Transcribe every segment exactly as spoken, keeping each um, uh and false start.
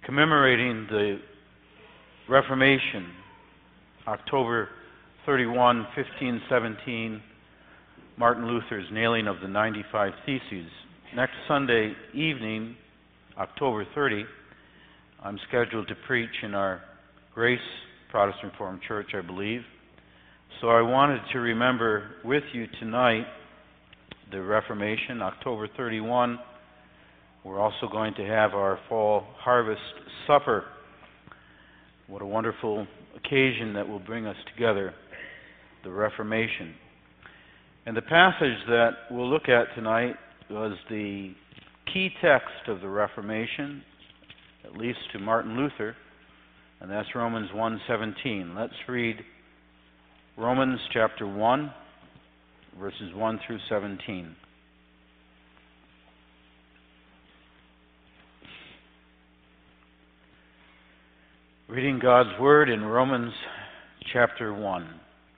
commemorating the Reformation, October thirty-first, fifteen seventeen, Martin Luther's nailing of the ninety-five Theses. Next Sunday evening, October thirtieth, I'm scheduled to preach in our Grace Protestant Reformed Church, I believe. So I wanted to remember with you tonight the Reformation, October thirty-first. We're also going to have our fall harvest supper. What a wonderful occasion that will bring us together, the Reformation. And the passage that we'll look at tonight was the key text of the Reformation, at least to Martin Luther, and that's Romans one seventeen. Let's read Romans chapter one, verses one through seventeen. Reading God's Word in Romans chapter one.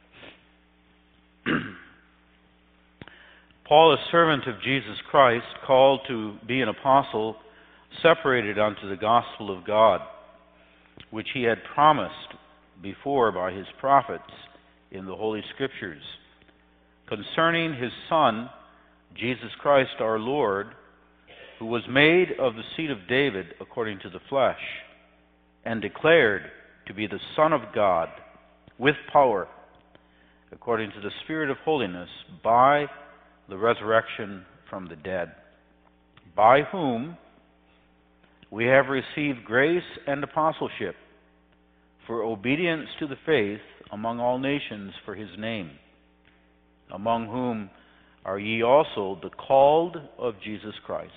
Paul, a servant of Jesus Christ, called to be an apostle, separated unto the gospel of God, which he had promised before by his prophets in the Holy Scriptures, concerning his Son, Jesus Christ our Lord, who was made of the seed of David according to the flesh, and declared to be the Son of God with power, according to the Spirit of holiness, by the resurrection from the dead, by whom we have received grace and apostleship for obedience to the faith among all nations for his name, among whom are ye also the called of Jesus Christ.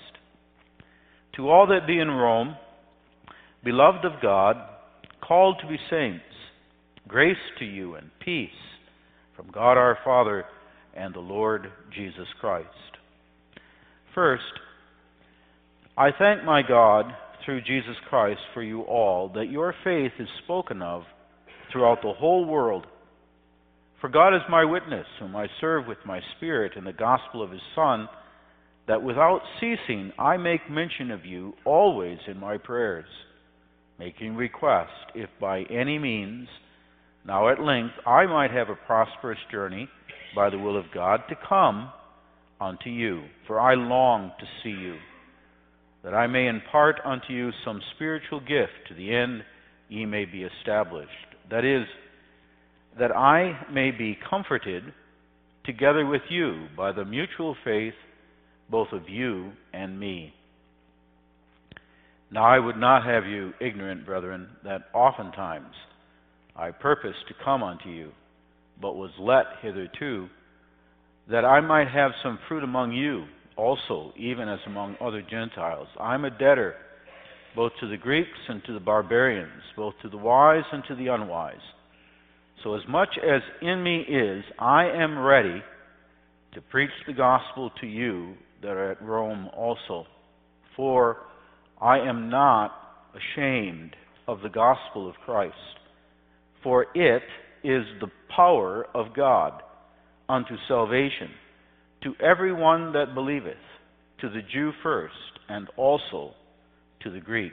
To all that be in Rome, beloved of God, called to be saints, grace to you and peace from God our Father and the Lord Jesus Christ. First, I thank my God through Jesus Christ for you all, that your faith is spoken of throughout the whole world. For God is my witness, whom I serve with my spirit in the gospel of his Son, that without ceasing I make mention of you always in my prayers, making request, if by any means, now at length, I might have a prosperous journey by the will of God to come unto you. For I long to see you, that I may impart unto you some spiritual gift, to the end ye may be established. That is, that I may be comforted together with you by the mutual faith both of you and me. Now I would not have you ignorant, brethren, that oftentimes I purposed to come unto you, but was let hitherto, that I might have some fruit among you also, even as among other Gentiles. I am a debtor both to the Greeks and to the barbarians, both to the wise and to the unwise. So as much as in me is, I am ready to preach the gospel to you that are at Rome also. For I am not ashamed of the gospel of Christ, for it is the power of God unto salvation to every one that believeth, to the Jew first, and also to the Greek.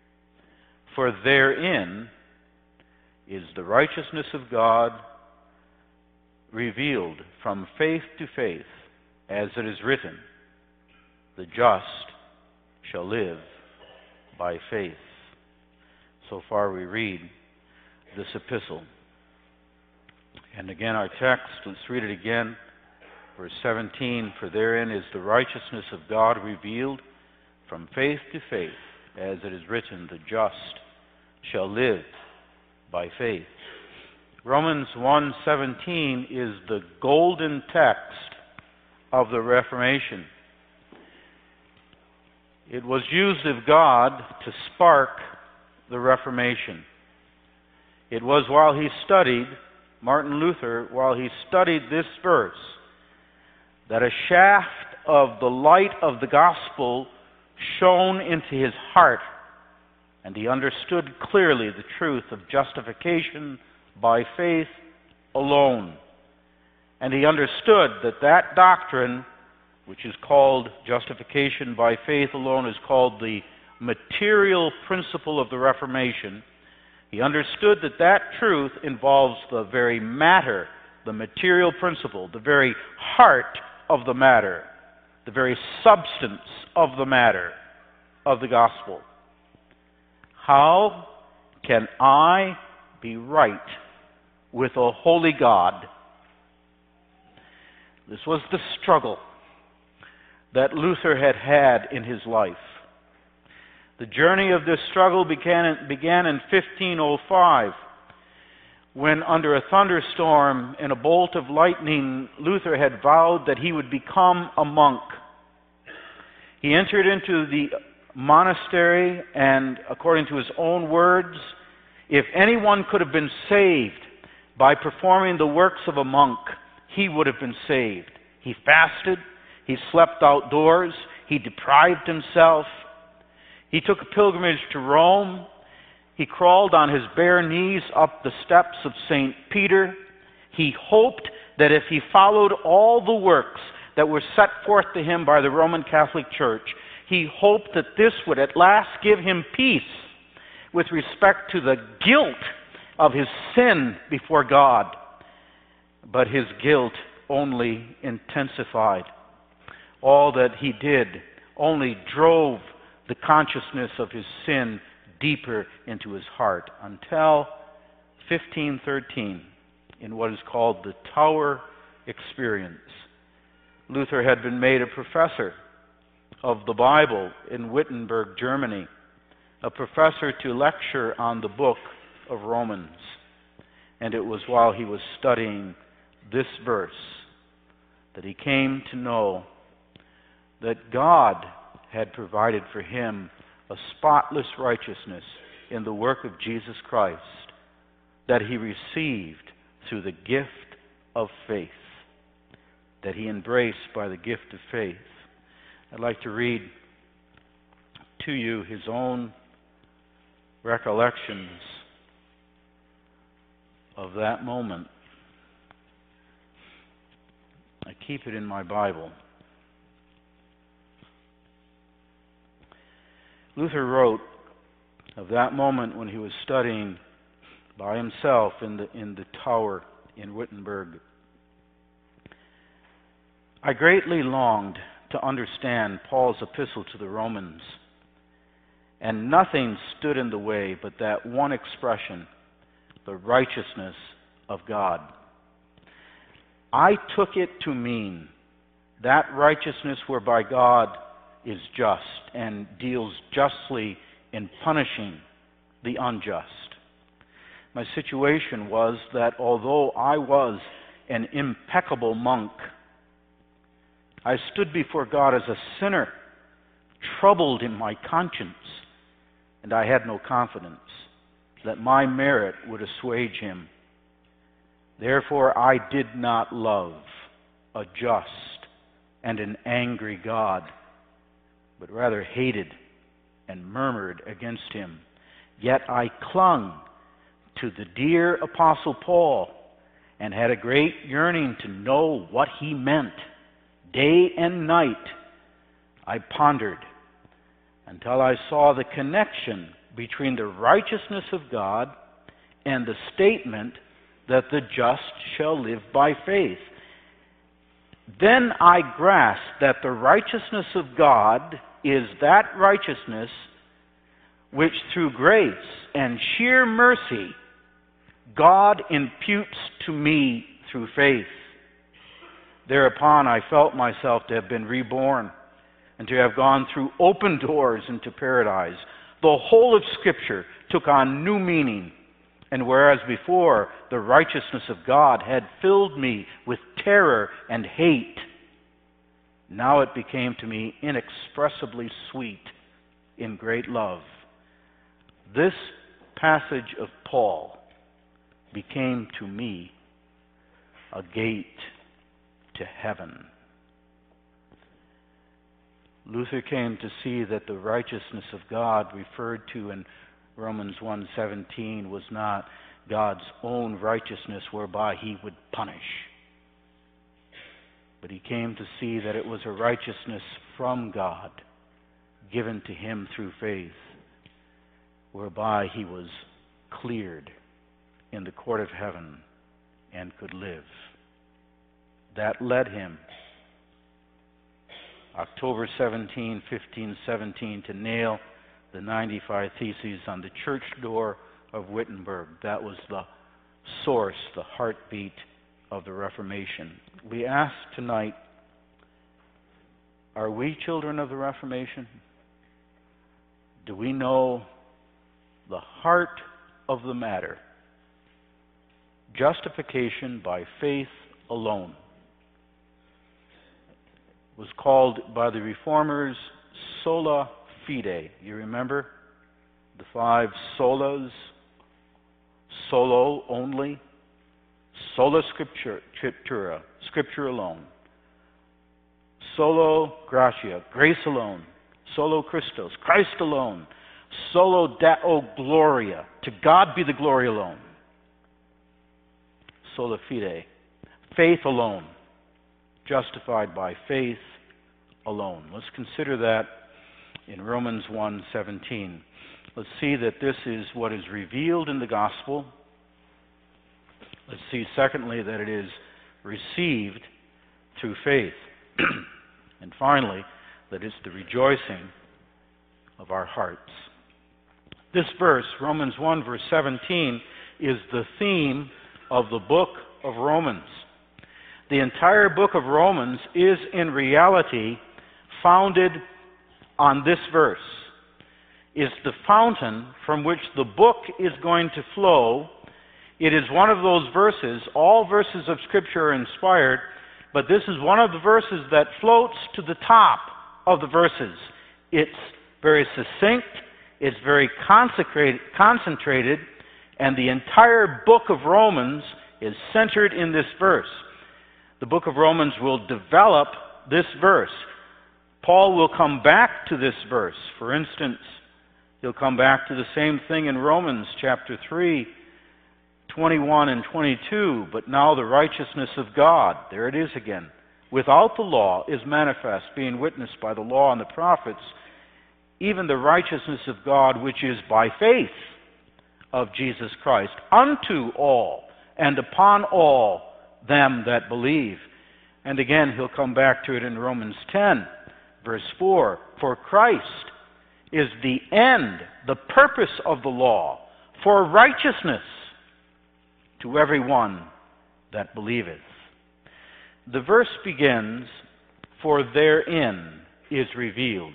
For therein is the righteousness of God revealed from faith to faith, as it is written, the just shall live by faith. So far we read this epistle. And again our text, let's read it again. Verse seventeen, for therein is the righteousness of God revealed from faith to faith, as it is written, the just shall live by faith. Romans one seventeen is the golden text of the Reformation. It was used of God to spark the Reformation. It was while he studied, Martin Luther, while he studied this verse, that a shaft of the light of the gospel shone into his heart, and he understood clearly the truth of justification by faith alone. And he understood that that doctrine, which is called justification by faith alone, is called the material principle of the Reformation, he understood that that truth involves the very matter, the material principle, the very heart of the matter, the very substance of the matter of the gospel. How can I be right with a holy God? This was the struggle that Luther had had in his life. The journey of this struggle began, began in fifteen oh five, when under a thunderstorm and a bolt of lightning, Luther had vowed that he would become a monk. He entered into the monastery, and according to his own words, if anyone could have been saved by performing the works of a monk, he would have been saved. He fasted, he slept outdoors, he deprived himself, he took a pilgrimage to Rome, he crawled on his bare knees up the steps of Saint Peter. He hoped that if he followed all the works that were set forth to him by the Roman Catholic Church, he hoped that this would at last give him peace with respect to the guilt of his sin before God. But his guilt only intensified. All that he did only drove the consciousness of his sin deeper into his heart, until fifteen thirteen, in what is called the Tower Experience. Luther had been made a professor of the Bible in Wittenberg, Germany, a professor to lecture on the book of Romans. And it was while he was studying this verse that he came to know that God had provided for him a spotless righteousness in the work of Jesus Christ that he received through the gift of faith, that he embraced by the gift of faith. I'd like to read to you his own recollections of that moment. I keep it in my Bible. Luther wrote of that moment when he was studying by himself in the, in the tower in Wittenberg. I greatly longed to understand Paul's epistle to the Romans, and nothing stood in the way but that one expression, the righteousness of God. I took it to mean that righteousness whereby God is just and deals justly in punishing the unjust. My situation was that although I was an impeccable monk, I stood before God as a sinner, troubled in my conscience, and I had no confidence that my merit would assuage him. Therefore, I did not love a just and an angry God, but rather hated and murmured against him. Yet I clung to the dear Apostle Paul and had a great yearning to know what he meant. Day and night I pondered until I saw the connection between the righteousness of God and the statement that the just shall live by faith. Then I grasped that the righteousness of God is that righteousness which through grace and sheer mercy God imputes to me through faith. Thereupon I felt myself to have been reborn and to have gone through open doors into paradise. The whole of Scripture took on new meaning, and whereas before the righteousness of God had filled me with terror and hate, now it became to me inexpressibly sweet in great love. This passage of Paul became to me a gate to heaven. Luther came to see that the righteousness of God referred to in Romans one seventeen was not God's own righteousness whereby he would punish, but he came to see that it was a righteousness from God, given to him through faith, whereby he was cleared in the court of heaven and could live. That led him, October seventeenth, fifteen seventeen, to nail the ninety-five Theses on the church door of Wittenberg. That was the source, the heartbeat of the Reformation. We ask tonight, are we children of the Reformation? Do we know the heart of the matter? Justification by faith alone. It was called by the Reformers sola fide. You remember the five solas? Solo only, sola scriptura, scriptura, scripture alone, solo gratia, grace alone, solo Christos, Christ alone, solo Deo gloria, to God be the glory alone, sola fide, faith alone, justified by faith alone. Let's consider that in Romans one seventeen. Let's see that this is what is revealed in the gospel. Let's see, secondly, that it is received through faith. And finally, that it's the rejoicing of our hearts. This verse, Romans one, verse seventeen, is the theme of the book of Romans. The entire book of Romans is in reality founded on this verse. Is the fountain from which the book is going to flow. It is one of those verses, all verses of Scripture are inspired, but this is one of the verses that floats to the top of the verses. It's very succinct, it's very consecrated, concentrated, and the entire book of Romans is centered in this verse. The book of Romans will develop this verse. Paul will come back to this verse. For instance, he'll come back to the same thing in Romans chapter three, twenty-one and twenty-two. But now the righteousness of God, there it is again, without the law is manifest, being witnessed by the law and the prophets, even the righteousness of God which is by faith of Jesus Christ, unto all and upon all them that believe. And again, he'll come back to it in Romans ten, verse four. For Christ is the end, the purpose of the law, for righteousness to every one that believeth. The verse begins, for therein is revealed,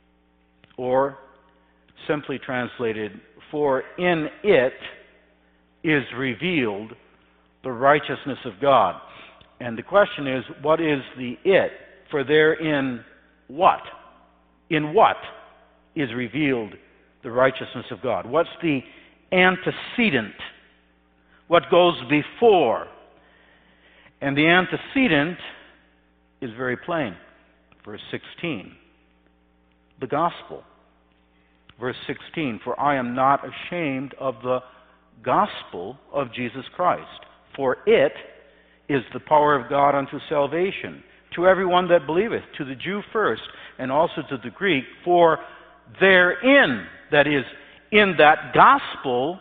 or simply translated, for in it is revealed the righteousness of God. And the question is, what is the it? For therein what? In what is revealed the righteousness of God? What's the antecedent? What goes before? And the antecedent is very plain. Verse sixteen. The gospel. Verse sixteen. For I am not ashamed of the gospel of Jesus Christ. For it is the power of God unto salvation, to everyone that believeth, to the Jew first, and also to the Greek. For therein, that is, in that gospel,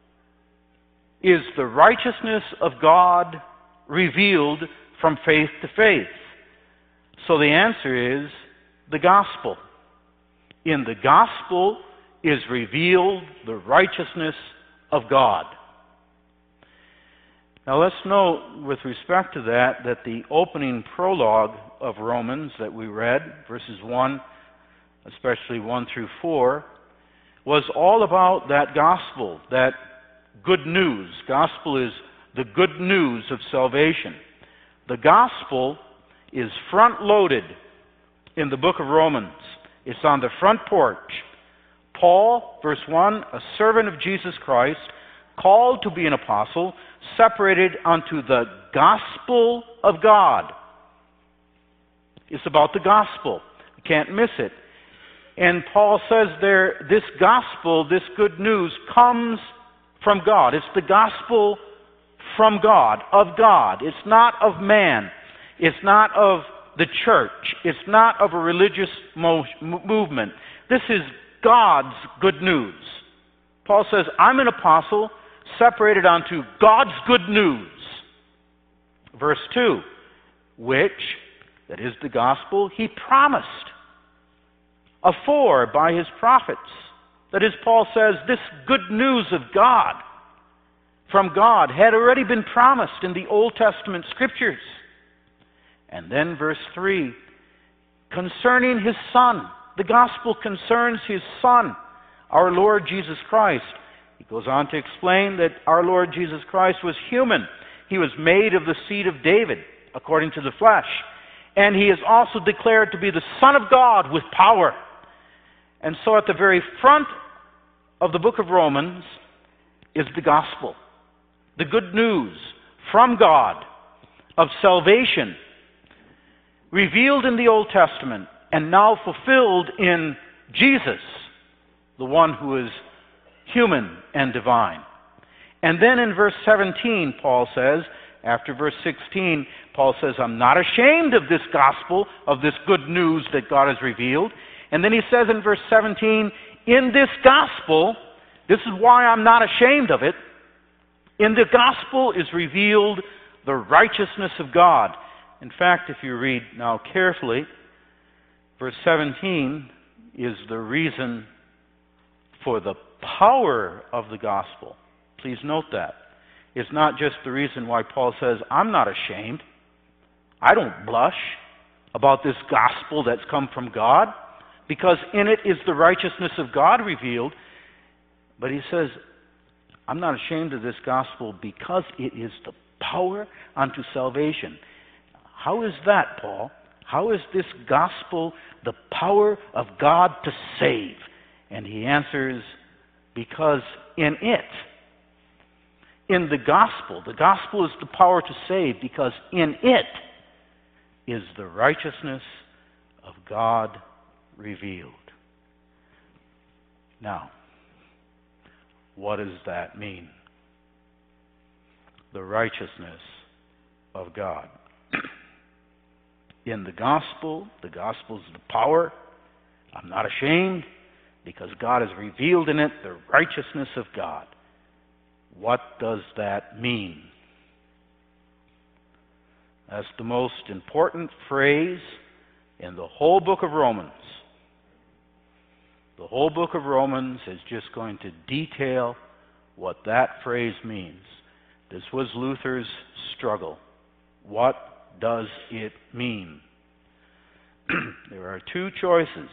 is the righteousness of God revealed from faith to faith. So the answer is the gospel. In the gospel is revealed the righteousness of God. Now let's note, with respect to that, that the opening prologue of Romans that we read, verses one, especially one through four, was all about that gospel, that good news. Gospel is the good news of salvation. The gospel is front-loaded in the book of Romans. It's on the front porch. Paul, verse one, a servant of Jesus Christ, called to be an apostle, separated unto the gospel of God. It's about the gospel. You can't miss it. And Paul says there, this gospel, this good news, comes from God. It's the gospel from God, of God. It's not of man. It's not of the church. It's not of a religious mo- movement. This is God's good news. Paul says, I'm an apostle separated unto God's good news. Verse two, which, that is the gospel, he promised afore by his prophets. That is, Paul says, this good news of God, from God, had already been promised in the Old Testament Scriptures. And then verse three, concerning his Son. The gospel concerns his Son, our Lord Jesus Christ. He goes on to explain that our Lord Jesus Christ was human. He was made of the seed of David, according to the flesh. And he is also declared to be the Son of God with power. And so at the very front of the book of Romans is the gospel. The good news from God of salvation, revealed in the Old Testament and now fulfilled in Jesus, the one who is human and divine. And then in verse seventeen, Paul says, after verse sixteen, Paul says, I'm not ashamed of this gospel, of this good news that God has revealed. And then he says in verse seventeen, in this gospel, this is why I'm not ashamed of it, in the gospel is revealed the righteousness of God. In fact, if you read now carefully, verse seventeen is the reason for the power of the gospel. Please note that. It's not just the reason why Paul says, I'm not ashamed. I don't blush about this gospel that's come from God, because in it is the righteousness of God revealed. But he says, I'm not ashamed of this gospel because it is the power unto salvation. How is that, Paul? How is this gospel the power of God to save? And he answers, because in it, in the gospel, the gospel is the power to save, because in it is the righteousness of God revealed. Now, what does that mean? The righteousness of God. In the gospel, the gospel is the power. I'm not ashamed, because God has revealed in it the righteousness of God. What does that mean? That's the most important phrase in the whole book of Romans. The whole book of Romans is just going to detail what that phrase means. This was Luther's struggle. What does it mean? There are two choices.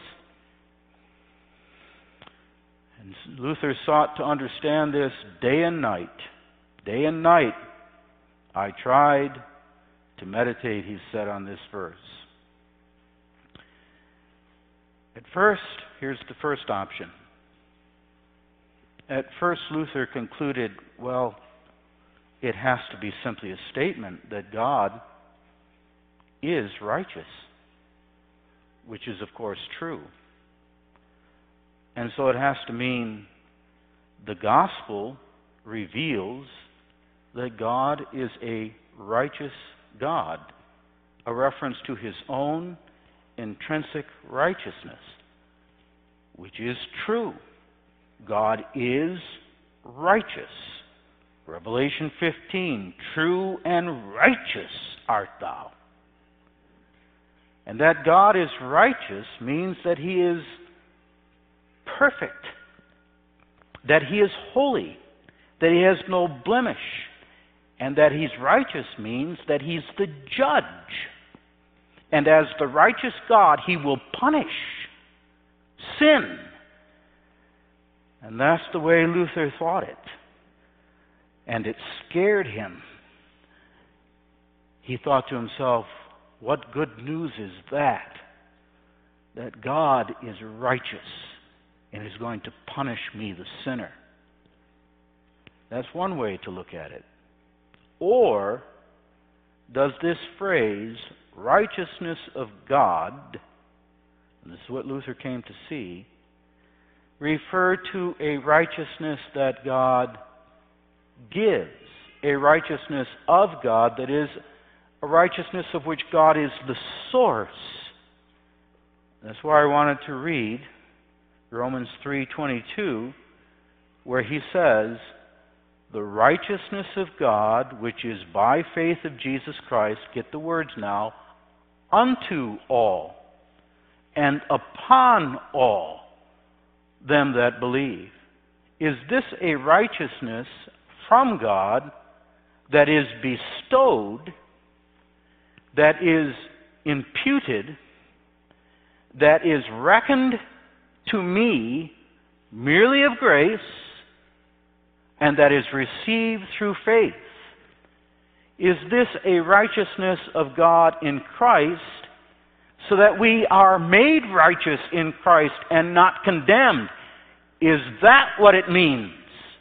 And Luther sought to understand this day and night. Day and night, I tried to meditate, he said, on this verse. At first, here's the first option. At first, Luther concluded, well, it has to be simply a statement that God is righteous, which is, of course, true. And so it has to mean the gospel reveals that God is a righteous God, a reference to his own intrinsic righteousness, which is true. God is righteous. Revelation fifteen, true and righteous art thou. And that God is righteous means that he is perfect, that he is holy, that he has no blemish, and that he's righteous means that he's the judge. And as the righteous God, he will punish sin. And that's the way Luther thought it. And it scared him. He thought to himself, what good news is that? That God is righteous and is going to punish me, the sinner. That's one way to look at it. Or does this phrase, righteousness of God, and this is what Luther came to see, refer to a righteousness that God gives, a righteousness of God that is a righteousness of which God is the source? That's why I wanted to read Romans three twenty-two, where he says, the righteousness of God, which is by faith of Jesus Christ, get the words now, unto all and upon all them that believe. Is this a righteousness from God that is bestowed, that is imputed, that is reckoned to me merely of grace, and that is received through faith? Is this a righteousness of God in Christ, so that we are made righteous in Christ and not condemned? Is that what it means?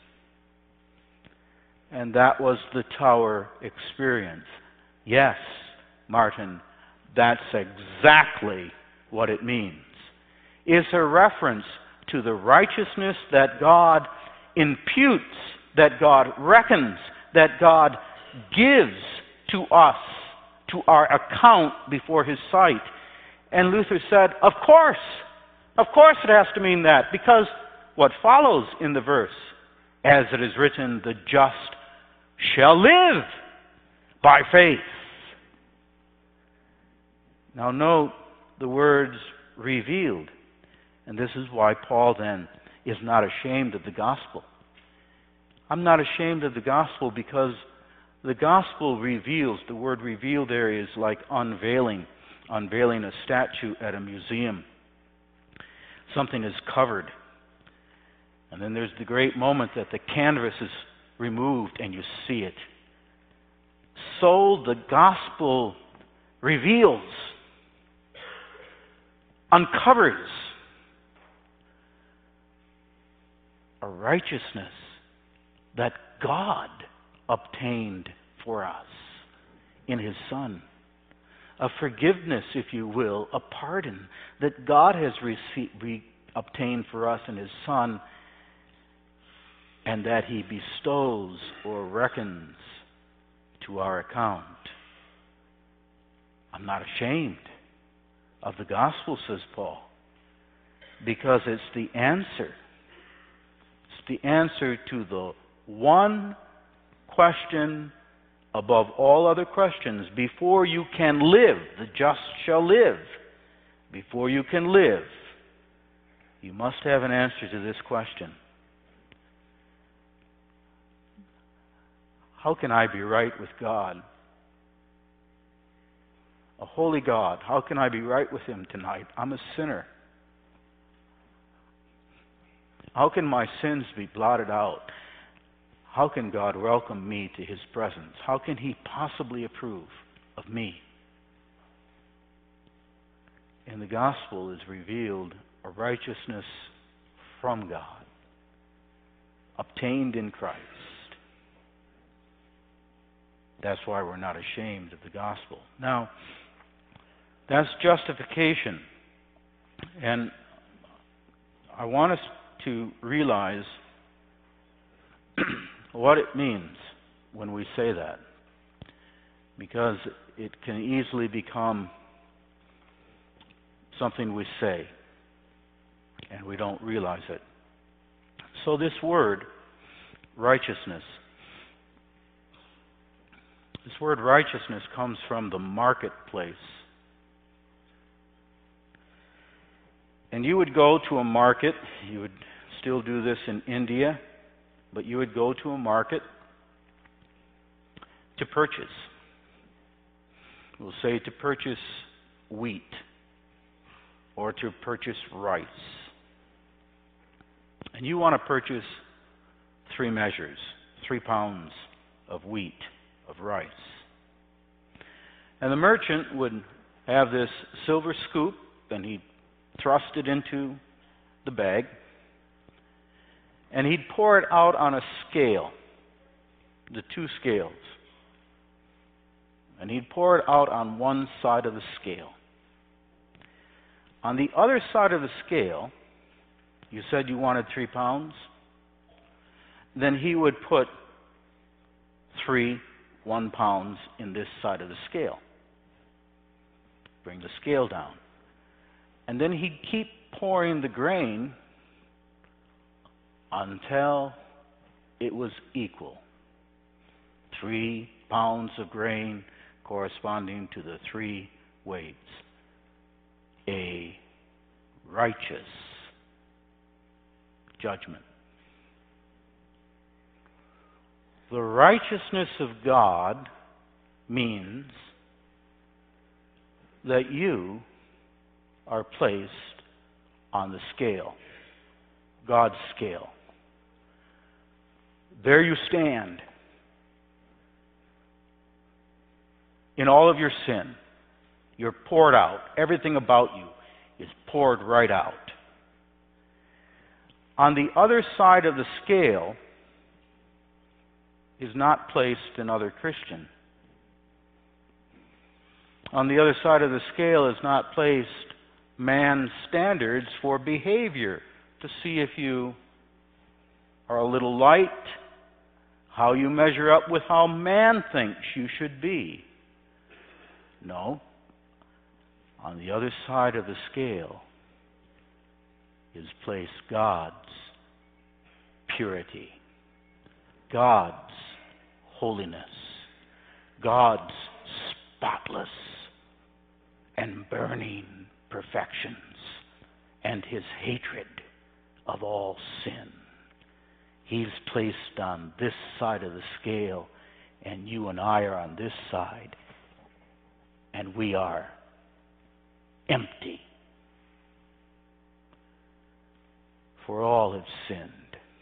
And that was the Tower experience. Yes, Martin, that's exactly what it means. It's a reference to the righteousness that God imputes, that God reckons, that God gives to us, to our account before His sight. And Luther said, of course, of course it has to mean that, because what follows in the verse, as it is written, the just shall live by faith. Now note the words revealed. And this is why Paul then is not ashamed of the gospel. I'm not ashamed of the gospel because the gospel reveals. The word reveal there is like unveiling, unveiling a statue at a museum. Something is covered. And then there's the great moment that the canvas is removed and you see it. So the gospel reveals, uncovers a righteousness that God obtained for us in His Son. A forgiveness, if you will, a pardon that God has received, re- obtained for us in His Son, and that He bestows or reckons to our account. I'm not ashamed of the gospel, says Paul, because it's the answer. It's the answer to the one question above all other questions. Before you can live, the just shall live. Before you can live, you must have an answer to this question. How can I be right with God? A holy God, how can I be right with Him tonight? I'm a sinner. How can my sins be blotted out? How can God welcome me to His presence? How can He possibly approve of me? In the gospel is revealed a righteousness from God, obtained in Christ. That's why we're not ashamed of the gospel. Now, that's justification. And I want us to realize what it means when we say that, because it can easily become something we say and we don't realize it. So this word, righteousness, this word righteousness comes from the marketplace. And you would go to a market, you would still do this in India, but you would go to a market to purchase. We'll say to purchase wheat or to purchase rice. And you want to purchase three measures, three pounds of wheat, of rice. And the merchant would have this silver scoop, and he'd thrust it into the bag, and he'd pour it out on a scale, the two scales. And he'd pour it out on one side of the scale. On the other side of the scale, you said you wanted three pounds, then he would put three one pounds in this side of the scale. Bring the scale down. And then he'd keep pouring the grain until it was equal. Three pounds of grain corresponding to the three weights. A righteous judgment. The righteousness of God means that you are placed on the scale, God's scale. There you stand in all of your sin. You're poured out. Everything about you is poured right out. On the other side of the scale is not placed another Christian. On the other side of the scale is not placed man's standards for behavior to see if you are a little light, how you measure up with how man thinks you should be. No. On the other side of the scale is placed God's purity, God's holiness, God's spotless and burning perfections, and His hatred of all sin. He's placed on this side of the scale, and you and I are on this side, and we are empty. For all have sinned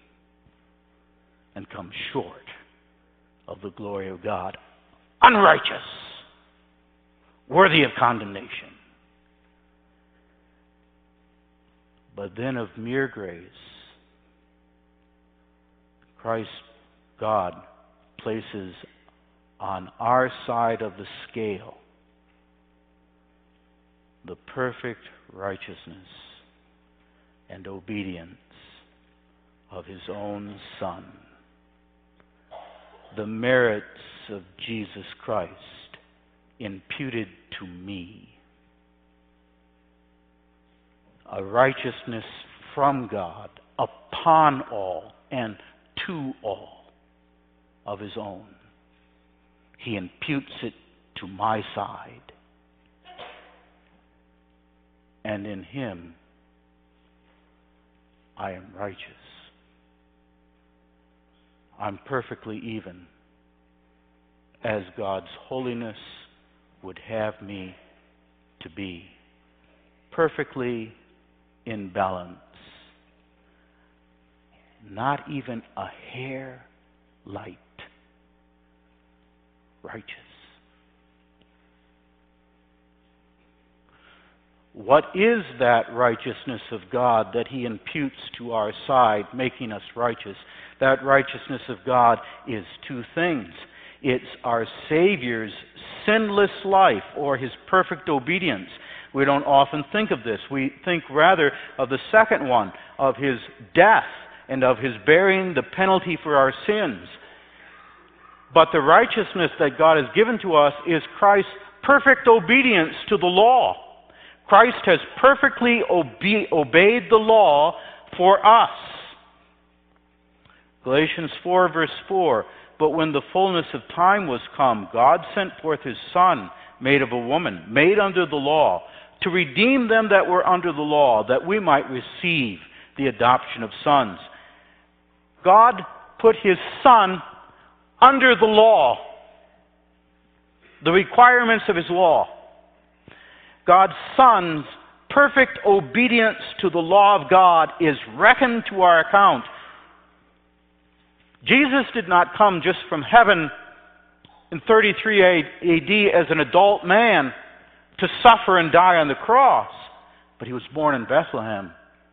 and come short of the glory of God, unrighteous, worthy of condemnation. But then of mere grace, Christ, God, places on our side of the scale the perfect righteousness and obedience of His own Son. The merits of Jesus Christ imputed to me. A righteousness from God upon all and to all of His own. He imputes it to my side. And in Him, I am righteous. I'm perfectly even, as God's holiness would have me to be. Perfectly in balance. Not even a hair light. Righteous. What is that righteousness of God that He imputes to our side, making us righteous? That righteousness of God is two things. It's our Savior's sinless life, or His perfect obedience. We don't often think of this. We think rather of the second one, of His death and of His bearing the penalty for our sins. But the righteousness that God has given to us is Christ's perfect obedience to the law. Christ has perfectly obe- obeyed the law for us. Galatians four verse four, but when the fullness of time was come, God sent forth His Son, made of a woman, made under the law, to redeem them that were under the law, that we might receive the adoption of sons. God put His Son under the law, the requirements of His law. God's Son's perfect obedience to the law of God is reckoned to our account. Jesus did not come just from heaven in thirty-three A D as an adult man to suffer and die on the cross, but He was born in Bethlehem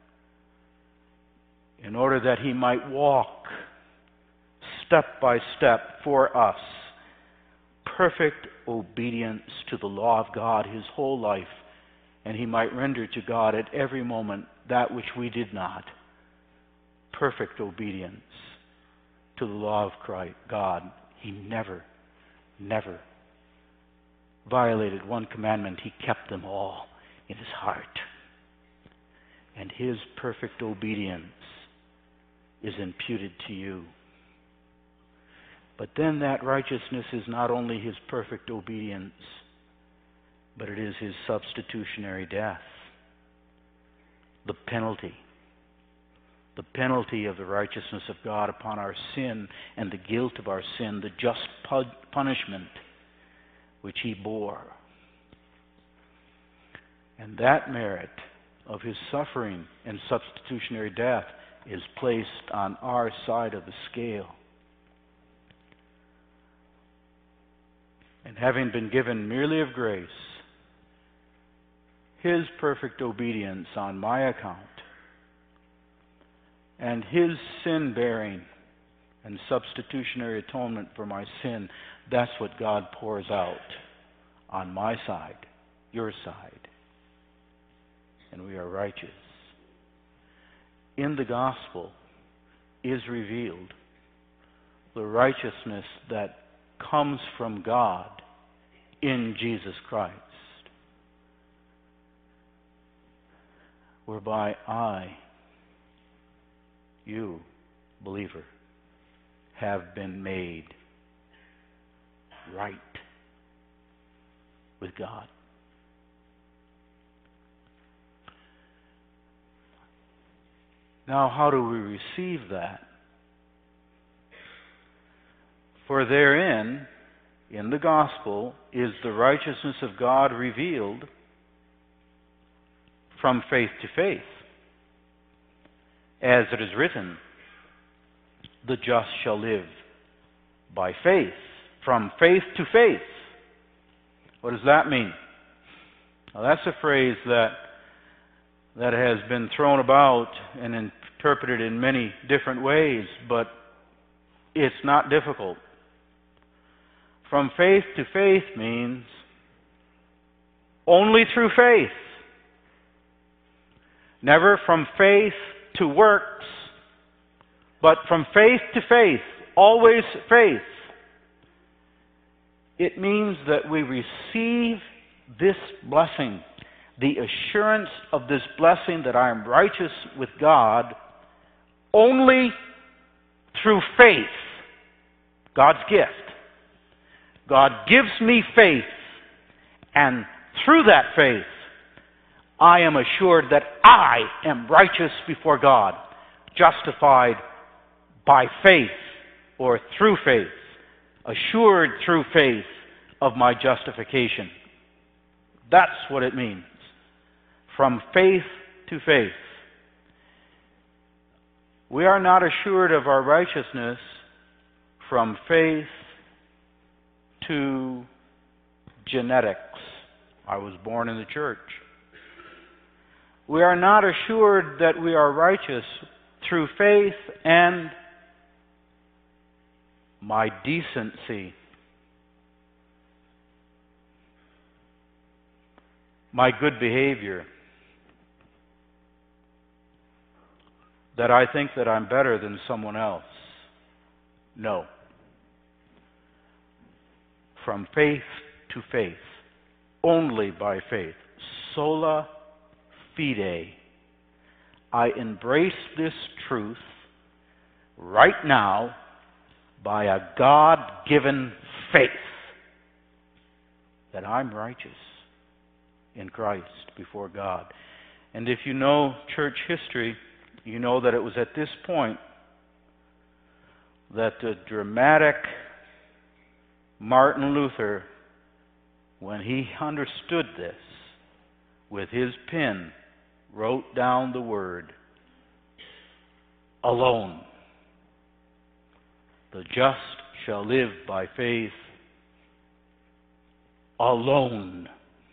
in order that He might walk step by step for us perfect obedience to the law of God His whole life, and He might render to God at every moment that which we did not. Perfect obedience to the law of Christ, God. He never, never violated one commandment. He kept them all in His heart. And His perfect obedience is imputed to you. But then that righteousness is not only his perfect obedience, but it is his substitutionary death. The penalty. The penalty of the righteousness of God upon our sin and the guilt of our sin, the just punishment which he bore. And that merit of his suffering and substitutionary death is placed on our side of the scale. And having been given merely of grace, his perfect obedience on my account, and his sin-bearing and substitutionary atonement for my sin, that's what God pours out on my side, your side. And we are righteous. In the gospel is revealed the righteousness that comes from God in Jesus Christ, whereby I, you, believer, have been made right with God. Now, how do we receive that? For therein, in the gospel, is the righteousness of God revealed from faith to faith. As it is written, the just shall live by faith. From faith to faith. What does that mean? Well, that's a phrase that that has been thrown about and interpreted in many different ways, but it's not difficult. From faith to faith means only through faith. Never from faith to works, but from faith to faith, always faith. It means that we receive this blessing, the assurance of this blessing that I am righteous with God, only through faith, God's gift. God gives me faith, and through that faith, I am assured that I am righteous before God, justified by faith or through faith, assured through faith of my justification. That's what it means. From faith to faith. We are not assured of our righteousness from faith to genetics. I was born in the church. We are not assured that we are righteous through faith and my decency, my good behavior, that I think that I'm better than someone else. No. From faith to faith, only by faith, sola fide. I embrace this truth right now by a God-given faith that I'm righteous in Christ before God. And if you know church history, you know that it was at this point that the dramatic Martin Luther, when he understood this, with his pen, wrote down the word alone. The just shall live by faith alone.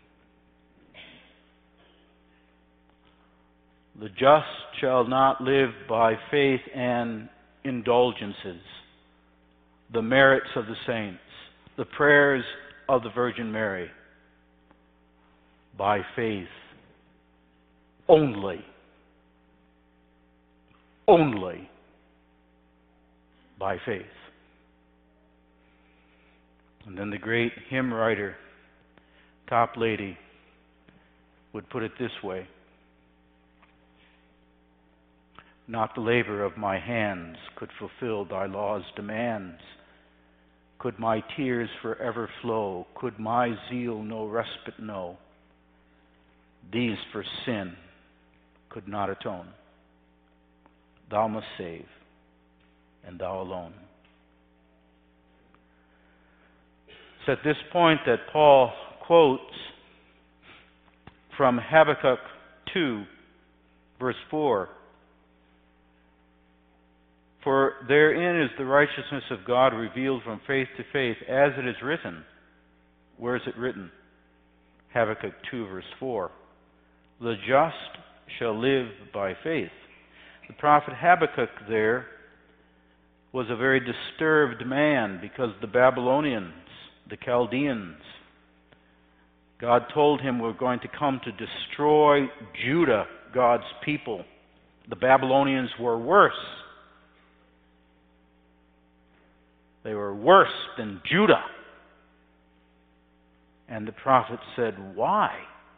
The just shall not live by faith and indulgences, the merits of the saints, the prayers of the Virgin Mary. By faith only. Only by faith. And then the great hymn writer, Toplady, would put it this way: Not the labor of my hands could fulfill thy law's demands. Could my tears forever flow? Could my zeal no respite know? These for sin could not atone. Thou must save, and thou alone. It's at this point that Paul quotes from Habakkuk two, verse four. For therein is the righteousness of God revealed from faith to faith, as it is written. Where is it written? Habakkuk two, verse four. The just shall live by faith. The prophet Habakkuk there was a very disturbed man because the Babylonians, the Chaldeans, God told him we're going to come to destroy Judah, God's people. The Babylonians were worse. They were worse than Judah. And the prophet said, why?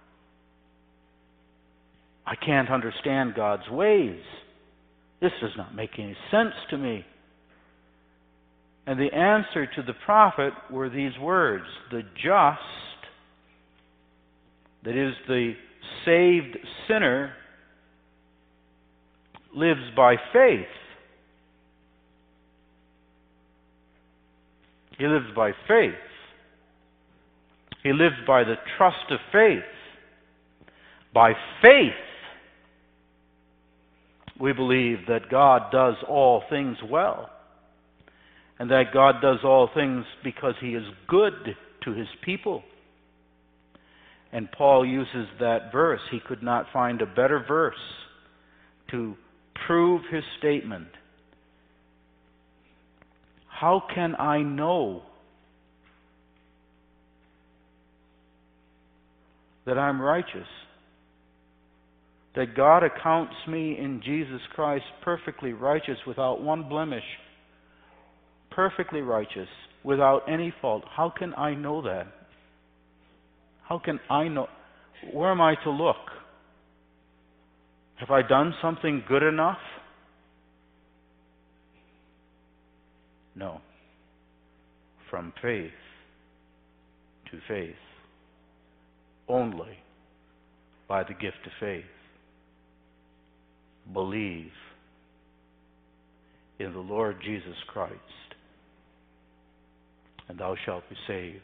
I can't understand God's ways. This does not make any sense to me. And the answer to the prophet were these words: the just, that is, the saved sinner, lives by faith. He lives by faith. He lives by the trust of faith. By faith, we believe that God does all things well, and that God does all things because He is good to His people. And Paul uses that verse. He could not find a better verse to prove his statement. How can I know that I'm righteous? That God accounts me in Jesus Christ perfectly righteous, without one blemish, perfectly righteous, without any fault. How can I know that? How can I know? Where am I to look? Have I done something good enough? No. From faith to faith. Only by the gift of faith. Believe in the Lord Jesus Christ, and thou shalt be saved.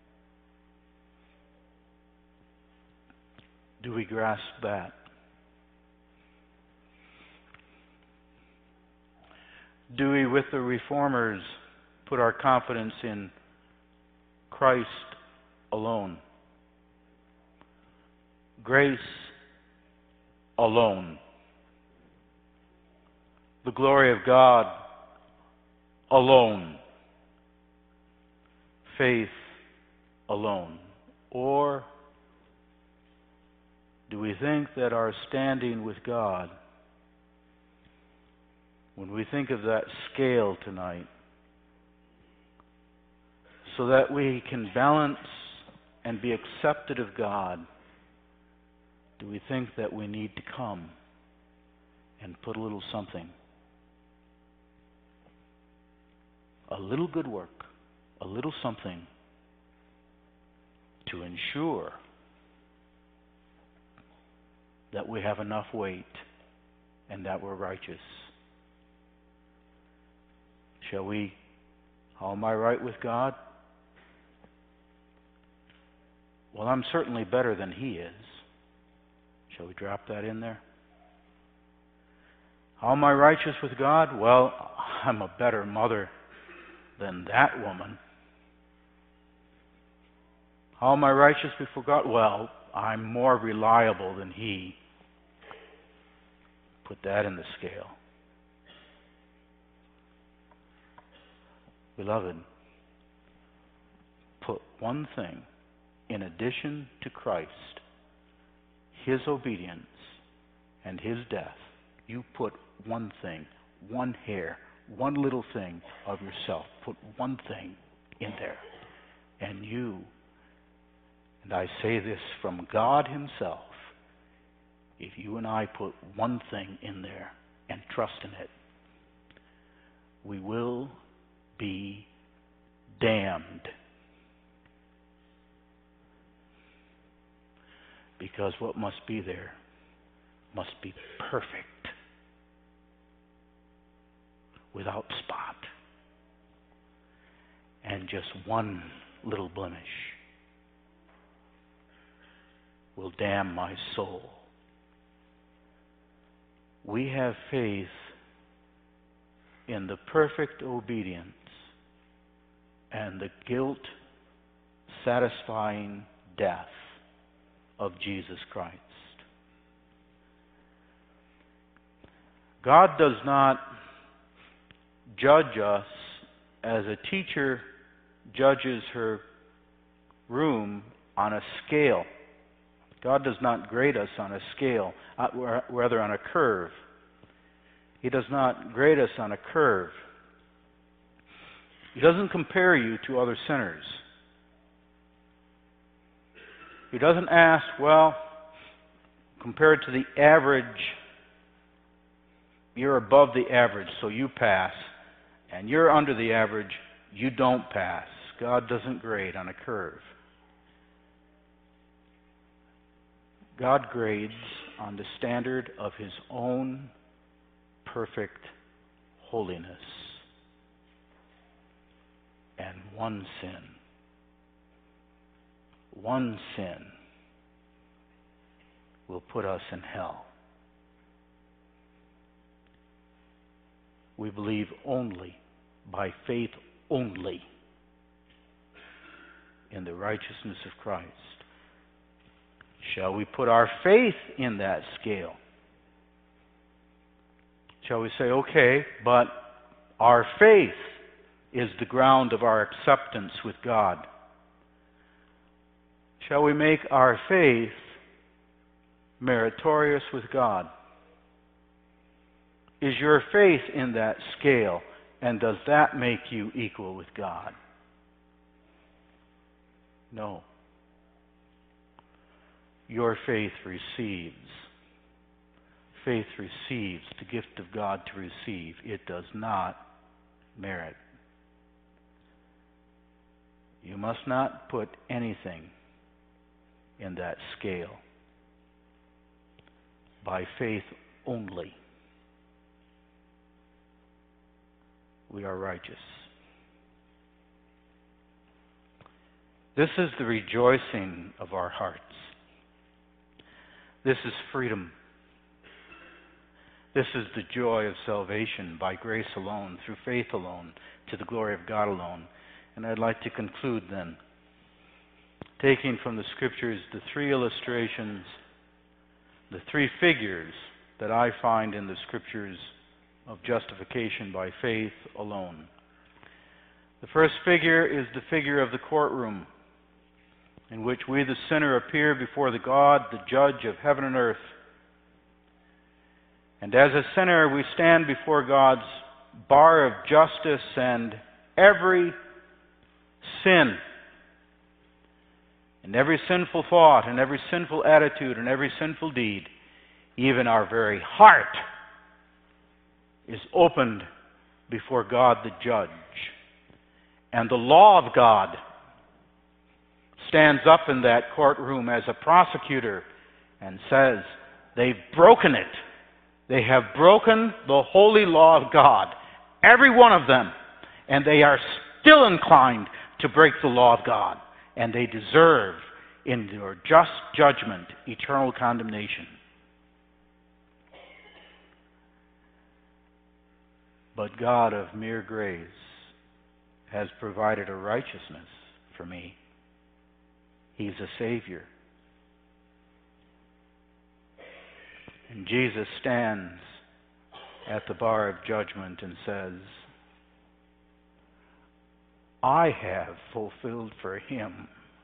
Do we grasp that? Do we, with the Reformers, put our confidence in Christ alone? Grace alone. The glory of God alone. Faith alone. Or do we think that our standing with God, when we think of that scale tonight, so that we can balance and be accepted of God, do we think that we need to come and put a little something, a little good work, a little something to ensure that we have enough weight and that we're righteous? Shall we, how am I right with God? Well, I'm certainly better than He is. Shall we drop that in there? How am I righteous with God? Well, I'm a better mother than that woman. How am I righteous before God? Well, I'm more reliable than he. Put that in the scale. Beloved, put one thing in addition to Christ, His obedience and His death. You put one thing, one hair, one little thing of yourself. Put one thing in there. And you, and I say this from God Himself, if you and I put one thing in there and trust in it, we will be damned. Because what must be there must be perfect, without spot, and just one little blemish will damn my soul. We have faith in the perfect obedience and the guilt-satisfying death of Jesus Christ. God does not judge us as a teacher judges her room on a scale. God does not grade us on a scale, uh, rather on a curve. He does not grade us on a curve. He doesn't compare you to other sinners. He doesn't ask, well, compared to the average, you're above the average, so you pass. And you're under the average, you don't pass. God doesn't grade on a curve. God grades on the standard of His own perfect holiness. And one sin, one sin will put us in hell. We believe only, by faith only, in the righteousness of Christ. Shall we put our faith in that scale? Shall we say, okay, but our faith is the ground of our acceptance with God? Shall we make our faith meritorious with God? Is your faith in that scale, and does that make you equal with God? No. Your faith receives. Faith receives the gift of God to receive. It does not merit. You must not put anything in that scale. By faith only, we are righteous. This is the rejoicing of our hearts. This is freedom. This is the joy of salvation by grace alone, through faith alone, to the glory of God alone. And I'd like to conclude then, taking from the Scriptures the three illustrations, the three figures that I find in the Scriptures of justification by faith alone. The first figure is the figure of the courtroom, in which we, the sinner, appear before the God, the judge of heaven and earth. And as a sinner, we stand before God's bar of justice, and every sin, and every sinful thought, and every sinful attitude, and every sinful deed, even our very heart, is opened before God the judge. And the law of God stands up in that courtroom as a prosecutor and says, they've broken it. They have broken the holy law of God, every one of them, and they are still inclined to break the law of God, and they deserve, in their just judgment, eternal condemnation. But God of mere grace has provided a righteousness for me. He's a Savior. And Jesus stands at the bar of judgment and says, I have fulfilled for him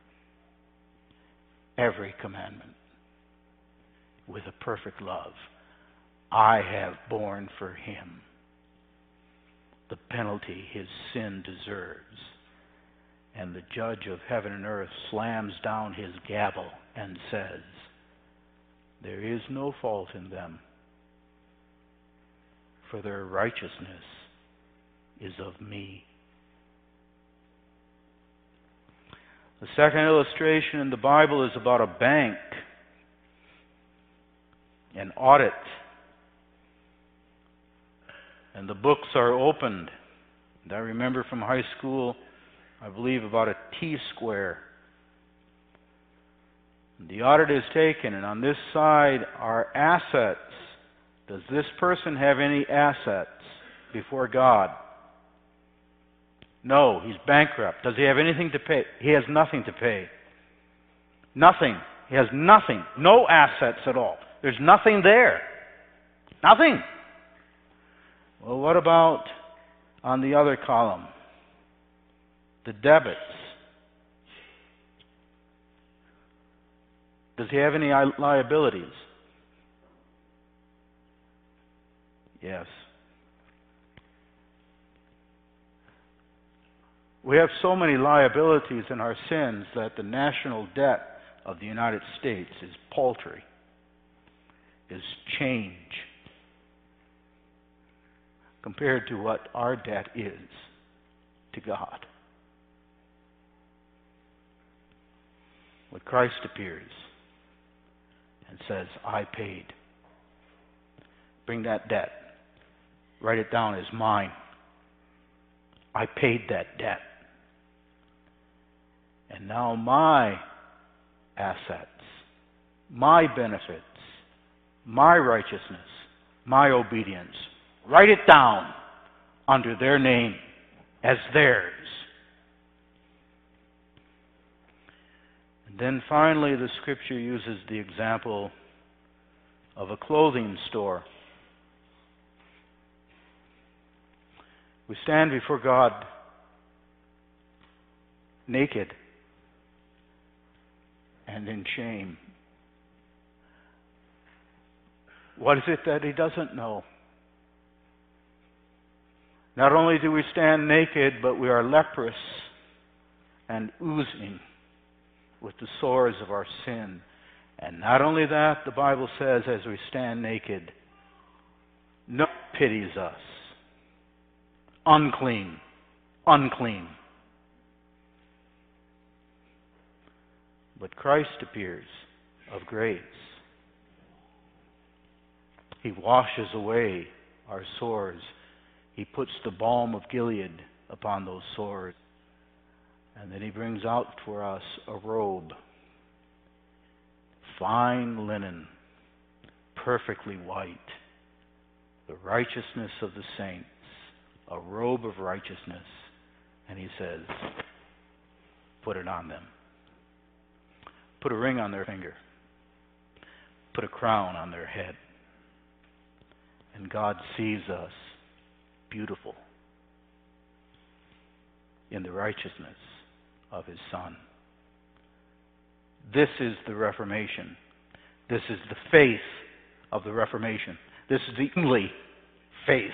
every commandment with a perfect love. I have borne for him the penalty his sin deserves. And the judge of heaven and earth slams down his gavel and says, there is no fault in them. for their righteousness is of me. The second illustration in the Bible is about a bank, an audit, and the books are opened. And I remember from high school, I believe about a T-square. The audit is taken, and on this side are assets. Does this person have any assets before God? No, he's bankrupt. Does he have anything to pay? He has nothing to pay. Nothing. He has nothing. No assets at all. There's nothing there. Nothing. Well, what about on the other column? The debits. Does he have any liabilities? Yes. We have so many liabilities in our sins that the national debt of the United States is paltry, is change, compared to what our debt is to God. When Christ appears and says, I paid, bring that debt, write it down as mine. I paid that debt. And now my assets, my benefits, my righteousness, my obedience, write it down under their name as theirs. And then finally, the Scripture uses the example of a clothing store. We stand before God naked and in shame. What is it that He doesn't know? Not only do we stand naked, but we are leprous and oozing with the sores of our sin. And not only that, the Bible says as we stand naked, no one pities us. Unclean. Unclean. But Christ appears of grace. He washes away our sores. He puts the balm of Gilead upon those sores. And then He brings out for us a robe, fine linen, perfectly white, the righteousness of the saints, a robe of righteousness. And He says, put it on them. Put a ring on their finger. Put a crown on their head. And God sees us beautiful in the righteousness of His Son. This is the Reformation. This is the faith of the Reformation. This is the only faith.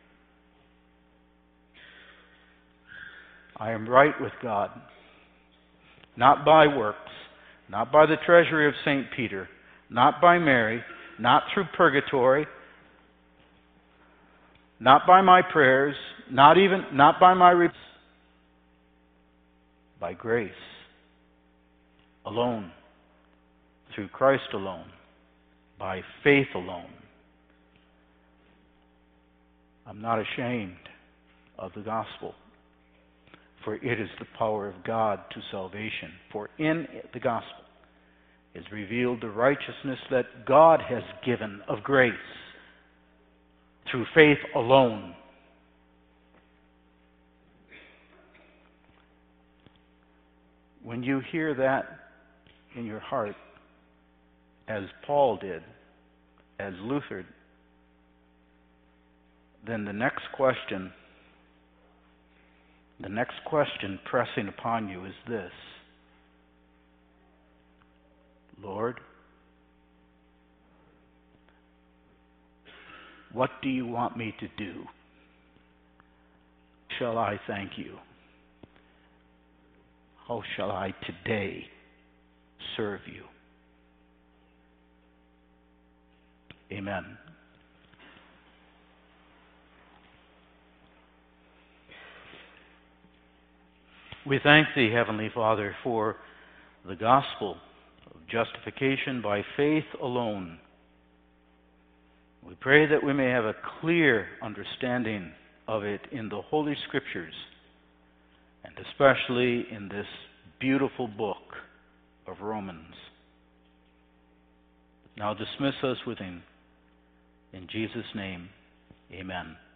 I am right with God, not by works, not by the treasury of Saint Peter, not by Mary, not through purgatory, not by my prayers, not even, not by my repentance, by grace alone, through Christ alone, by faith alone. I'm not ashamed of the gospel, for it is the power of God to salvation. For in the gospel is revealed the righteousness that God has given of grace through faith alone. When you hear that in your heart, as Paul did, as Luther, then the next question, the next question pressing upon you is this: Lord, what do you want me to do? Shall I thank you? How shall I today serve you? Amen. We thank Thee, Heavenly Father, for the gospel of justification by faith alone. We pray that we may have a clear understanding of it in the Holy Scriptures, and especially in this beautiful book of Romans. Now dismiss us within. In Jesus' name, amen.